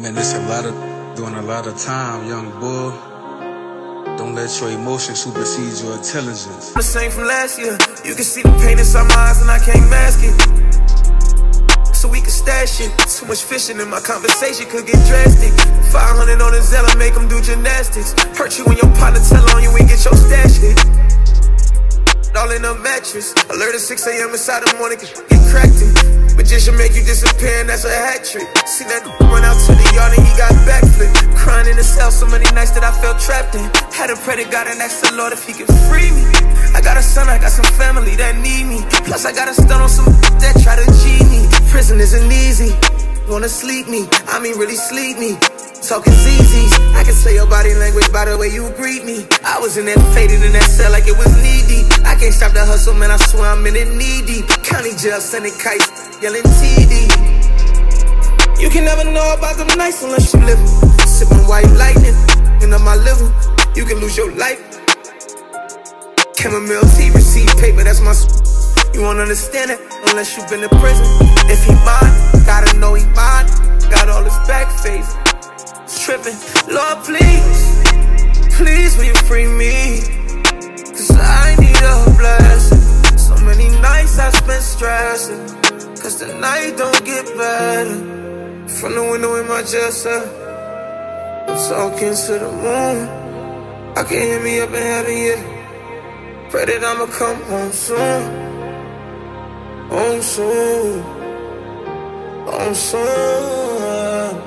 Man, it's a lot of doing a lot of time, young boy. Don't let your emotions supersede your intelligence. The same from last year. You can see the pain inside my eyes and I can't mask it. So we can stash it. Too much fishing in my conversation could get drastic. 500 on the Zella, make them do gymnastics. Hurt you when your partner tell on you and get your stash hit. All in a mattress. Alert at 6 a.m. inside the morning, get cracked in. Magician make you disappear and that's a hat trick. See that run out to the yard and he got backflip. Crying in the cell so many nights that I felt trapped in. Had to pray to God and ask the Lord if he could free me. I got a son, I got some family that need me. Plus I got a stun on some that try to G me. Prison isn't easy. Wanna sleep me, I mean really sleep me. Talking ZZs, I can tell your body language by the way you greet me. I was in there faded in that cell like it was knee deep. I can't stop the hustle, man, I swear I'm in it knee deep. County jail sending kites, yelling TD. You can never know about them nights unless you live. Sipping white lightning, in my living. You can lose your life. Chamomile tea, receipt paper, that's my You won't understand it unless you've been to prison. If he mine, gotta know he mine. Got all his back face. Tripping, Lord please, please will you free me? Cause I need a blessing. So many nights I spent stressing, cause the night don't get better. From the window in my jail cell, I'm talking to the moon. I can hear me up in heaven, yeah. Pray that I'ma come home soon. Home soon. Home soon.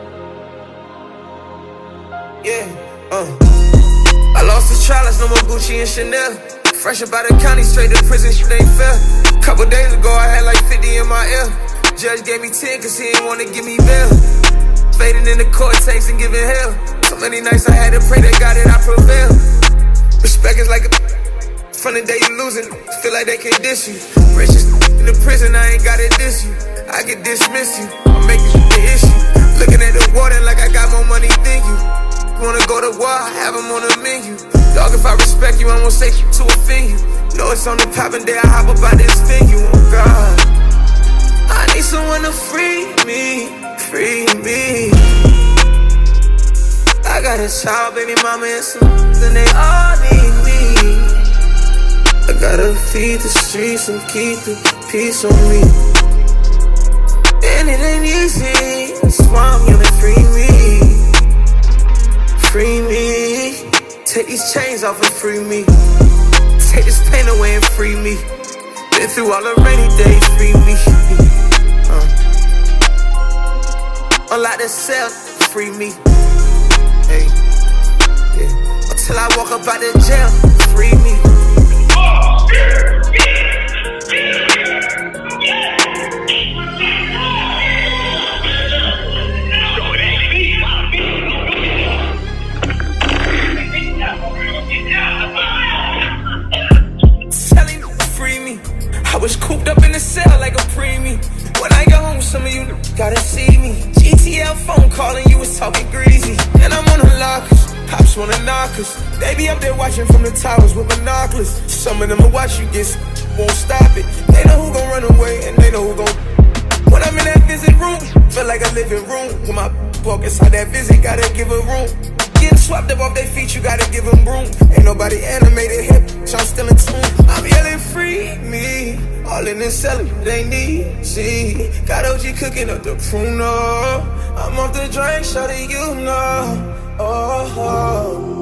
Yeah, I lost the trial, no more Gucci and Chanel. Fresh up out of county, straight to prison, shit ain't fair. Couple days ago, I had like 50 in my ear. Judge gave me 10 cause he didn't wanna give me bail. Fading in the cortex and giving hell. So many nights I had to pray that God that I prevail. Respect is like a from the day you losing, feel like they can't diss you. Richest in the prison, I ain't gotta diss you. I can dismiss you, I'm making the issue. Looking at the water like I got more money than you. Wanna go to war, have them on the menu. Dog, if I respect you, I won't say shit to offend you. Know it's on the poppin' day, I hop up out this venue. Oh God, I need someone to free me, free me. I got a child, baby mama and some, and they all need me. I gotta feed the streets and keep the peace on me. And it ain't easy, that's why I'm yelling free me. Free me, take these chains off and free me. Take this pain away and free me. Been through all the rainy days, free me. Unlock the cell, free me. Hey, yeah. Until I walk up out the jail, free me. I was cooped up in the cell like a preemie. When I got home, some of you gotta see me. GTL phone calling, you was talking greasy. And I'm on the lockers, pops wanna knock us. They be up there watching from the towers with binoculars. Some of them will watch you get won't stop it. They know who gon' run away and they know who gon'. When I'm in that visit room, feel like a living room. When my walk inside that visit, gotta give a room. Getting swept up off their feet, you gotta give them room. Ain't nobody animated hip, so I'm still in tune. I'm yelling free me, all in this cell, they need, see. Got OG cooking up the pruno. I'm off the drink, shawty, you know. Oh.